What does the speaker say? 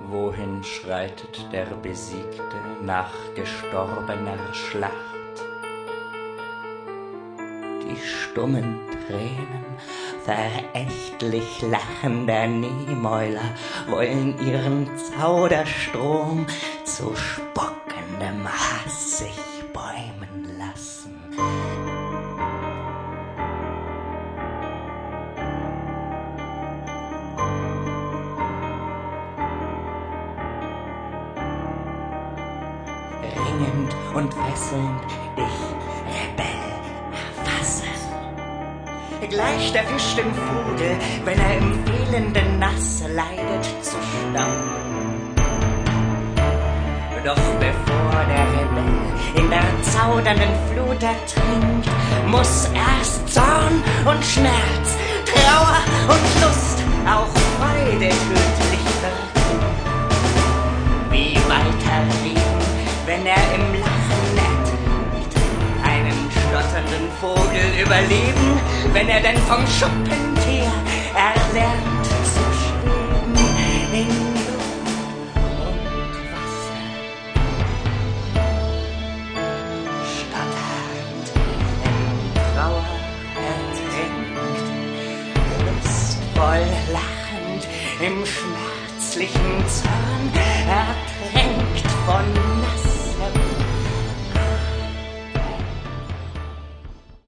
Wohin schreitet der Besiegte nach gestorbener Schlacht? Die stummen Tränen verächtlich lachender Nehmäuler wollen ihren Zauderstrom zu spockendem Hass sich bäumen lassen. Ringend und fesselnd dich, Rebell, erfassen. Gleich der Fisch dem Vogel, wenn er im elenden Nass leidet, zu staunen. Doch bevor der Rebell in der zaudernden Flut ertrinkt, muss erst Zorn und Schmerz, Trauer und Lust, auch Freude tödlich wirken. Wie weiter leben, wenn er im Lachen ertrinkt, einen stotternden Vogel überleben, wenn er denn vom Schuppentier erlernt zu schweben in Luft und Wasser. Stotternd in Trauer ertrinkt, lustvoll lachend im schmerzlichen Zorn, ertränkt von